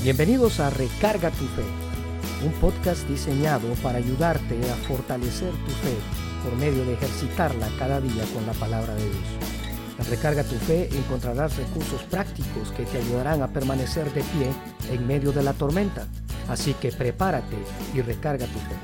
Bienvenidos a Recarga tu Fe, un podcast diseñado para ayudarte a fortalecer tu fe por medio de ejercitarla cada día con la palabra de Dios. En Recarga tu Fe encontrarás recursos prácticos que te ayudarán a permanecer de pie en medio de la tormenta. Así que prepárate y recarga tu fe.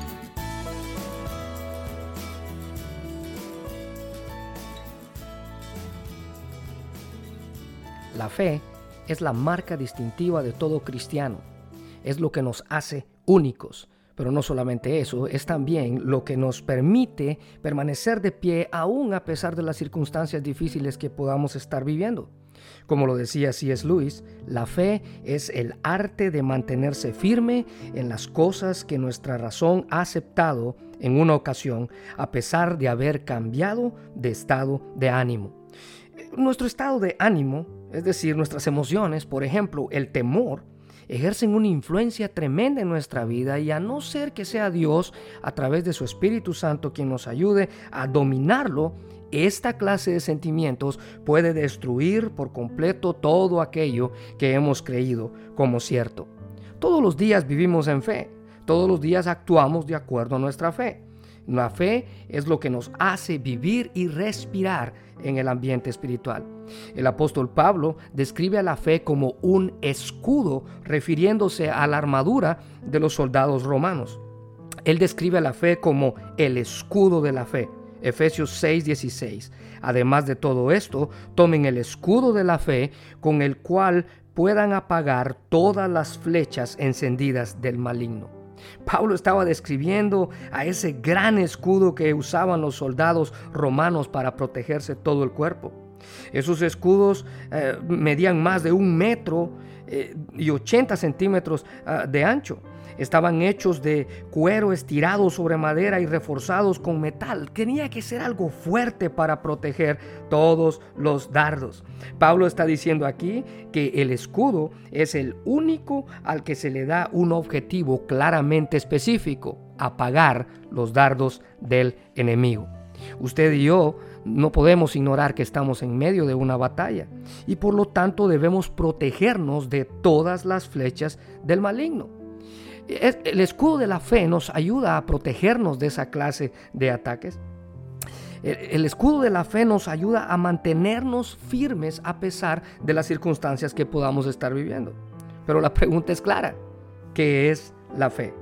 La fe es la marca distintiva de todo cristiano. Es lo que nos hace únicos. Pero no solamente eso, es también lo que nos permite permanecer de pie aún a pesar de las circunstancias difíciles que podamos estar viviendo. Como lo decía C.S. Lewis, la fe es el arte de mantenerse firme en las cosas que nuestra razón ha aceptado en una ocasión, a pesar de haber cambiado de estado de ánimo. Nuestro estado de ánimo, es decir, nuestras emociones, por ejemplo, el temor, ejercen una influencia tremenda en nuestra vida, y a no ser que sea Dios a través de su Espíritu Santo quien nos ayude a dominarlo, esta clase de sentimientos puede destruir por completo todo aquello que hemos creído como cierto. Todos los días vivimos en fe, todos los días actuamos de acuerdo a nuestra fe. La fe es lo que nos hace vivir y respirar en el ambiente espiritual. El apóstol Pablo describe a la fe como un escudo, refiriéndose a la armadura de los soldados romanos. Él describe a la fe como el escudo de la fe. Efesios 6:16. Además de todo esto, tomen el escudo de la fe con el cual puedan apagar todas las flechas encendidas del maligno. Pablo estaba describiendo a ese gran escudo que usaban los soldados romanos para protegerse todo el cuerpo. Esos escudos medían más de 1 metro y 80 centímetros de ancho. Estaban hechos de cuero estirado sobre madera y reforzados con metal. Tenía que ser algo fuerte para proteger todos los dardos. Pablo está diciendo aquí que el escudo es el único al que se le da un objetivo claramente específico: apagar los dardos del enemigo. Usted y yo no podemos ignorar que estamos en medio de una batalla, y por lo tanto debemos protegernos de todas las flechas del maligno. El escudo de la fe nos ayuda a protegernos de esa clase de ataques. El escudo de la fe nos ayuda a mantenernos firmes a pesar de las circunstancias que podamos estar viviendo. Pero la pregunta es clara: ¿qué es la fe?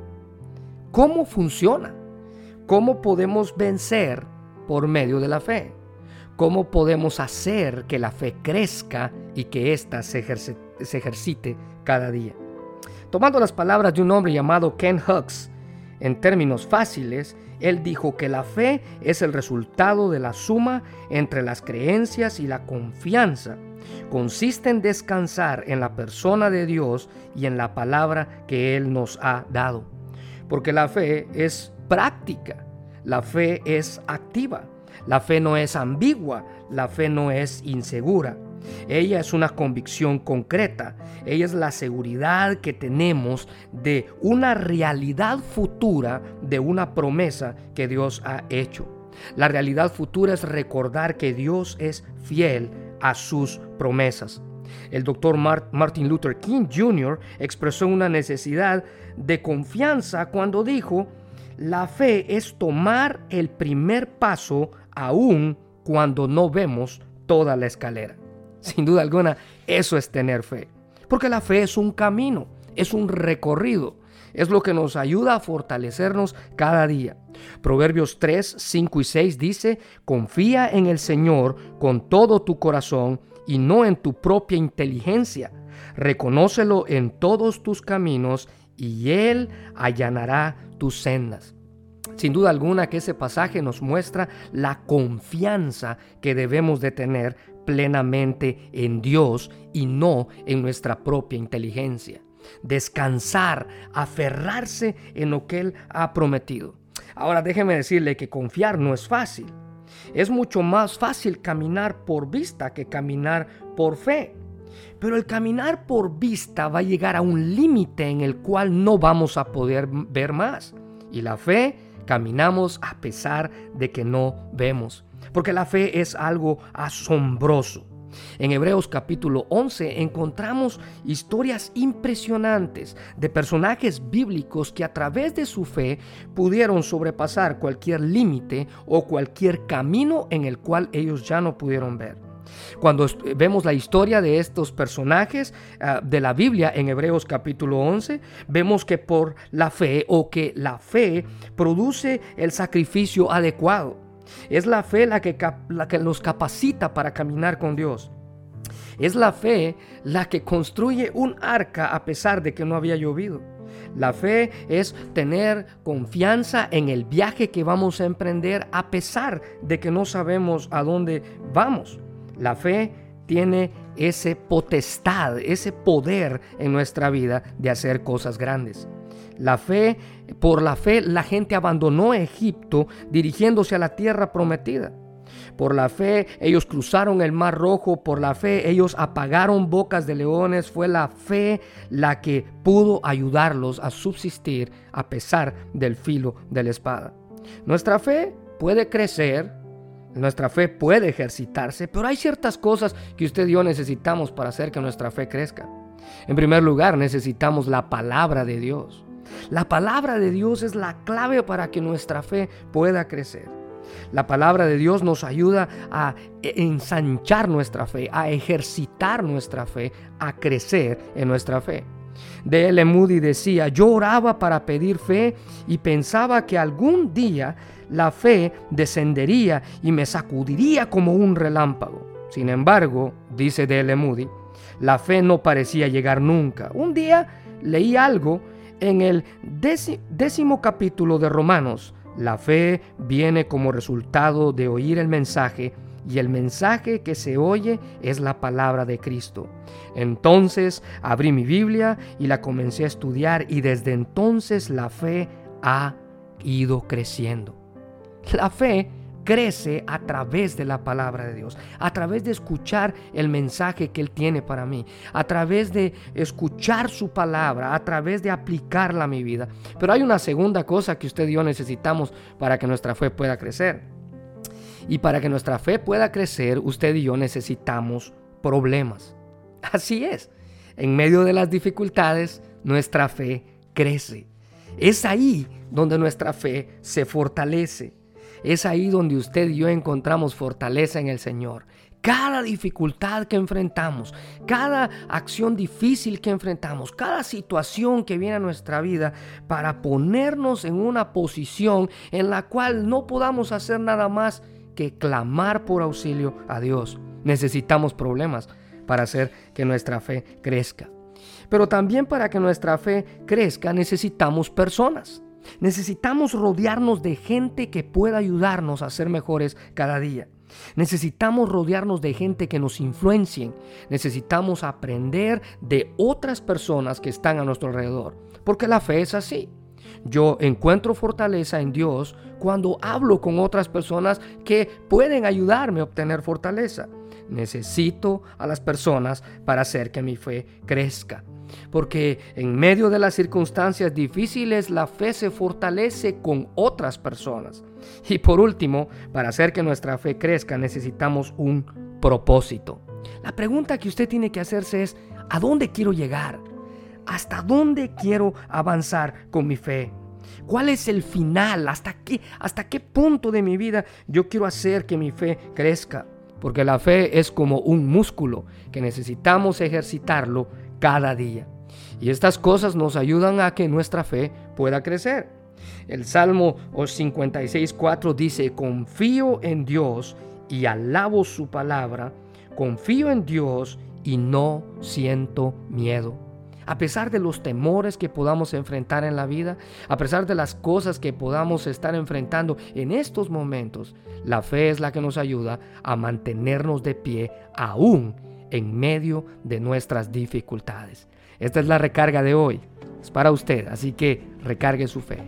¿Cómo funciona? ¿Cómo podemos vencer por medio de la fe? ¿Cómo podemos hacer que la fe crezca y que ésta se ejercite cada día? Tomando las palabras de un hombre llamado Ken Hughes, en términos fáciles, él dijo que la fe es el resultado de la suma entre las creencias y la confianza. Consiste en descansar en la persona de Dios y en la palabra que Él nos ha dado. Porque la fe es práctica, la fe es activa, la fe no es ambigua, la fe no es insegura. Ella es una convicción concreta. Ella es la seguridad que tenemos de una realidad futura, de una promesa que Dios ha hecho. La realidad futura es recordar que Dios es fiel a sus promesas. El doctor Martin Luther King Jr. expresó una necesidad de confianza cuando dijo: la fe es tomar el primer paso aún cuando no vemos toda la escalera. Sin duda alguna, eso es tener fe. Porque la fe es un camino, es un recorrido. Es lo que nos ayuda a fortalecernos cada día. Proverbios 3, 5 y 6 dice: confía en el Señor con todo tu corazón y no en tu propia inteligencia. Reconócelo en todos tus caminos y Él allanará tus sendas. Sin duda alguna que ese pasaje nos muestra la confianza que debemos de tener plenamente en Dios y no en nuestra propia inteligencia. Descansar, aferrarse en lo que Él ha prometido. Ahora déjeme decirle que confiar no es fácil. Es mucho más fácil caminar por vista que caminar por fe. Pero el caminar por vista va a llegar a un límite en el cual no vamos a poder ver más. Y la fe, caminamos a pesar de que no vemos. Porque la fe es algo asombroso. En Hebreos capítulo 11 encontramos historias impresionantes de personajes bíblicos que a través de su fe pudieron sobrepasar cualquier límite o cualquier camino en el cual ellos ya no pudieron ver. Cuando vemos la historia de estos personajes de la Biblia en Hebreos capítulo 11, vemos que por la fe que la fe produce el sacrificio adecuado. Es la fe la que nos capacita para caminar con Dios. Es la fe la que construye un arca a pesar de que no había llovido. La fe es tener confianza en el viaje que vamos a emprender a pesar de que no sabemos a dónde vamos. La fe tiene ese potestad, ese poder en nuestra vida de hacer cosas grandes. Por la fe, la gente abandonó Egipto dirigiéndose a la tierra prometida. Por la fe, ellos cruzaron el Mar Rojo. Por la fe, ellos apagaron bocas de leones. Fue la fe la que pudo ayudarlos a subsistir a pesar del filo de la espada. Nuestra fe puede crecer. Nuestra fe puede ejercitarse, pero hay ciertas cosas que usted y yo necesitamos para hacer que nuestra fe crezca. En primer lugar, necesitamos la palabra de Dios. La palabra de Dios es la clave para que nuestra fe pueda crecer. La palabra de Dios nos ayuda a ensanchar nuestra fe, a ejercitar nuestra fe, a crecer en nuestra fe. D.L. Moody decía: yo oraba para pedir fe y pensaba que algún día la fe descendería y me sacudiría como un relámpago. Sin embargo, dice D.L. Moody, la fe no parecía llegar nunca. Un día leí algo en el 10º capítulo de Romanos. La fe viene como resultado de oír el mensaje, y el mensaje que se oye es la palabra de Cristo. Entonces abrí mi Biblia y la comencé a estudiar, y desde entonces la fe ha ido creciendo. La fe crece a través de la palabra de Dios, a través de escuchar el mensaje que Él tiene para mí, a través de escuchar su palabra, a través de aplicarla a mi vida. Pero hay una segunda cosa que usted y yo necesitamos para que nuestra fe pueda crecer. Y para que nuestra fe pueda crecer, usted y yo necesitamos problemas. Así es. En medio de las dificultades, nuestra fe crece. Es ahí donde nuestra fe se fortalece. Es ahí donde usted y yo encontramos fortaleza en el Señor. Cada dificultad que enfrentamos, cada acción difícil que enfrentamos, cada situación que viene a nuestra vida, para ponernos en una posición en la cual no podamos hacer nada más que clamar por auxilio a Dios. Necesitamos problemas para hacer que nuestra fe crezca. Pero también para que nuestra fe crezca necesitamos personas. Necesitamos rodearnos de gente que pueda ayudarnos a ser mejores cada día. Necesitamos rodearnos de gente que nos influencien. Necesitamos aprender de otras personas que están a nuestro alrededor, porque la fe es así. Yo encuentro fortaleza en Dios cuando hablo con otras personas que pueden ayudarme a obtener fortaleza. Necesito a las personas para hacer que mi fe crezca, porque en medio de las circunstancias difíciles la fe se fortalece con otras personas. Y por último, para hacer que nuestra fe crezca necesitamos un propósito. La pregunta que usted tiene que hacerse es: ¿a dónde quiero llegar? ¿Hasta dónde quiero avanzar con mi fe? ¿Cuál es el final? ¿Hasta qué punto de mi vida yo quiero hacer que mi fe crezca? Porque la fe es como un músculo que necesitamos ejercitarlo cada día. Y estas cosas nos ayudan a que nuestra fe pueda crecer. El Salmo 56:4 dice: confío en Dios y alabo su palabra. Confío en Dios y no siento miedo. A pesar de los temores que podamos enfrentar en la vida, a pesar de las cosas que podamos estar enfrentando en estos momentos, la fe es la que nos ayuda a mantenernos de pie aún en medio de nuestras dificultades. Esta es la recarga de hoy. Es para usted, así que recargue su fe.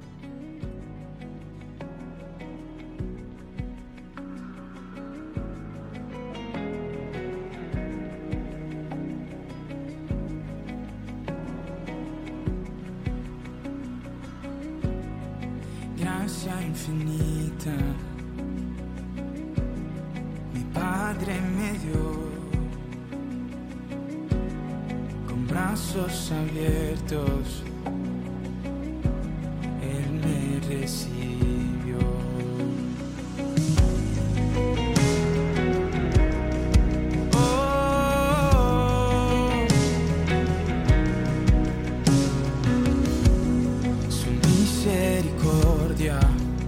Gracia infinita, mi Padre me dio. brazos abiertos, Él me recibió. Oh, su misericordia,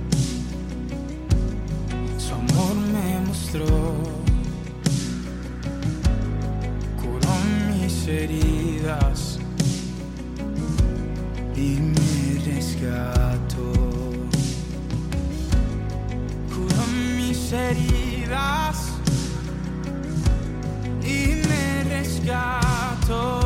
su amor me mostró, curó mis heridas y me rescató. Curó mis heridas y me rescató.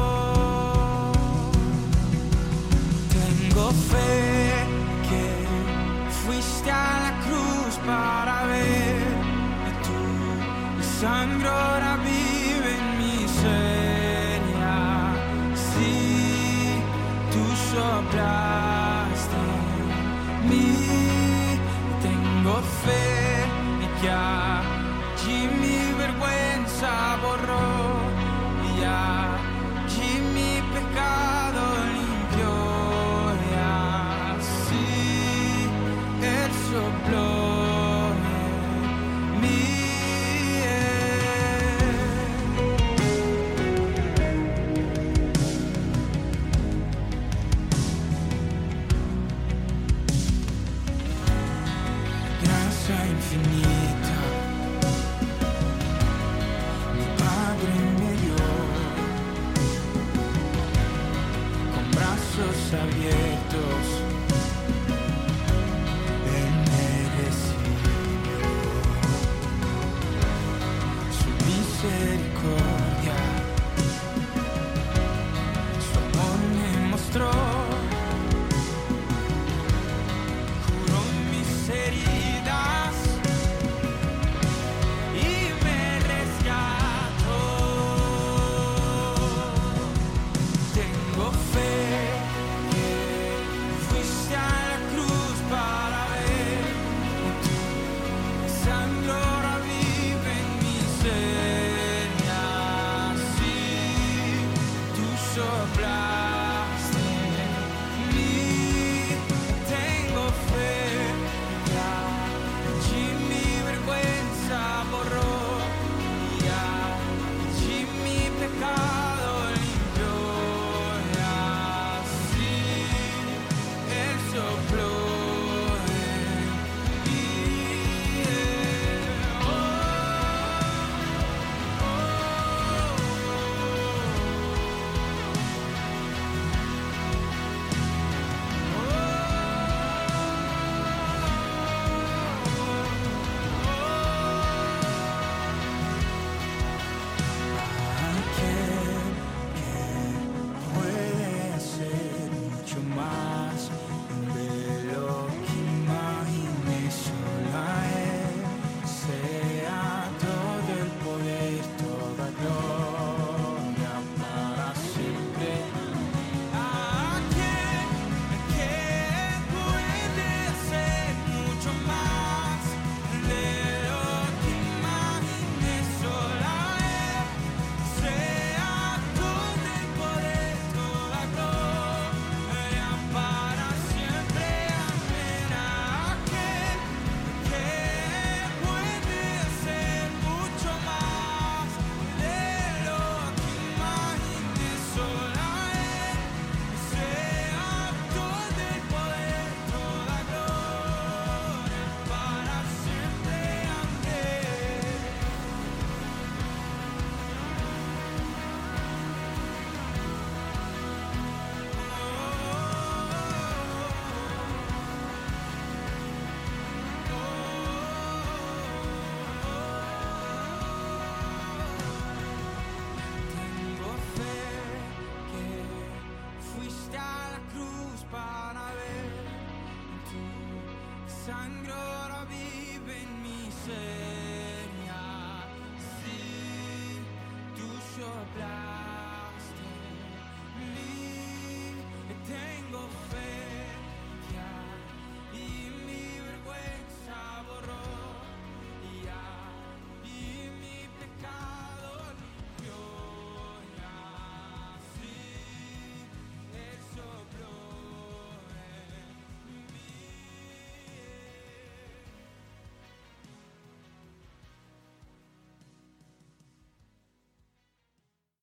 Tengo fe que fuiste a la cruz para ver y tu sangre ahora vive en mi miseria. Sí, tú soplaste en mí. Tengo fe que allí mi vergüenza borró y allí mi pecado limpió. Y así Él sopló en mí. Gracia infinita, mi Padre me dio, con brazos abiertos, Él me recibió. Su misericordia, su amor me mostró, curó mis heridas y me rescató. Tengo fe que fuiste a la cruz para ver tu sangre ahora vive en mi miseria. Sí, tú soplaste en mí. Tengo fe que allí mi vergüenza borró y allí mi pecado limpió. Y así Él sopló en mí. Aquel que puede hacer mucho más de lo que imaginé, solo a Él sea todo el poder, toda gloria para siempre. Aquel que puede hacer mucho más de lo que imaginé, solo a Él sea todo el poder, toda gloria para siempre. Amén. Aquel que puede hacer mucho más de lo que imaginé, solo a Él sea todo el poder, toda gloria para siempre. Amén. Tengo fe que fuiste a la cruz para ver tu sangre ahora vive en mi ser.